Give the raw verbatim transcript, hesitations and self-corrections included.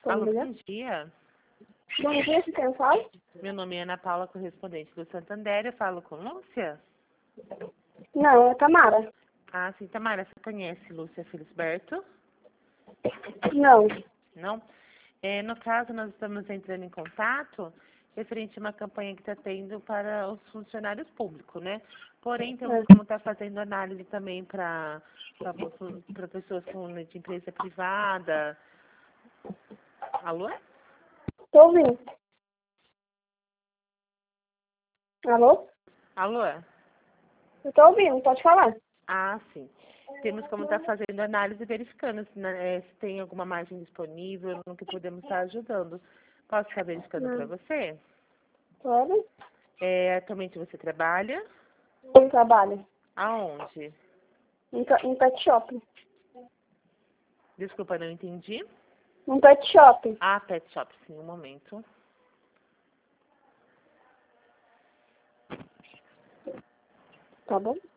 Alô, ligar? bom dia. Bom dia, se quem fala? Meu nome é Ana Paula, correspondente do Santander. Eu falo com Lúcia? Não, é Tamara. Ah, sim, Tamara, você conhece Lúcia Felisberto? Não. Não? É, no caso, nós estamos entrando em contato referente a uma campanha que está tendo para os funcionários públicos, né? Porém, temos É. como estar fazendo análise também para para pessoas com, de empresa privada. Alô? Tô ouvindo. Alô? Alô? Eu tô ouvindo, pode falar. Ah, sim. Temos como estar fazendo análise e verificando se, né, eh, se tem alguma margem disponível no que podemos estar ajudando. Posso estar verificando para Não. você? Pode? É, atualmente você trabalha? Eu trabalho. Aonde? Em, ca- em pet shop. Desculpa, não entendi. Um pet shop. Ah, pet shop, sim, um momento. Tá bom?